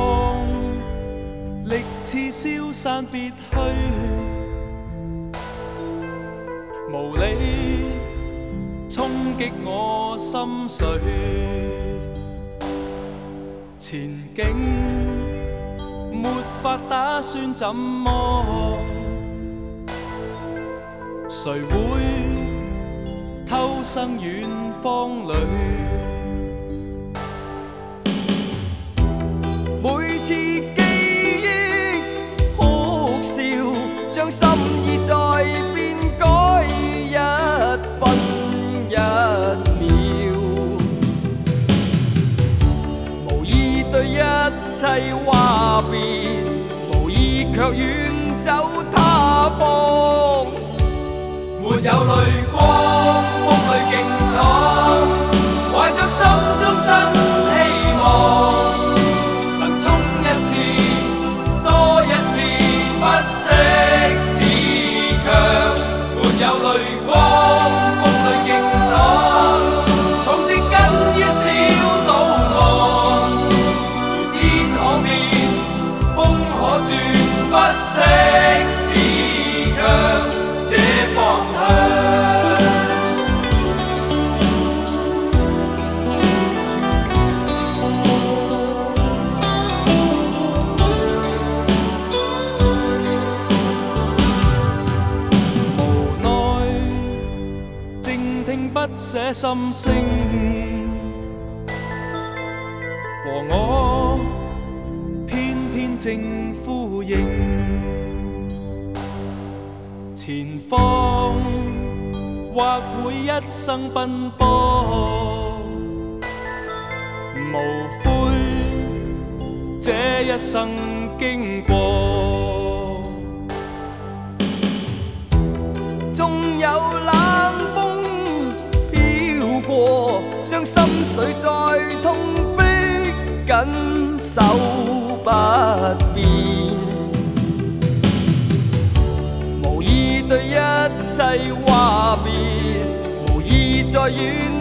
光，力似消散別去，無理衝擊我心碎。前景沒法打算怎麼，誰會偷生遠方裏？ 每次記憶哭笑，將心意再變改一分一秒，無意對一切話別，無意卻遠走他方。沒有淚光，夢裏勁闖，懷着心中新希望。有淚光，夢裏勁闖，從植根於小島岸。如天可變，風可轉，不息自強這方向。 不寫心聲，和我偏偏正呼應。前方或會一生奔波，無悔這一生經過。 縱有冷將心碎再痛逼緊守不變，無意對一切話別，無意再遠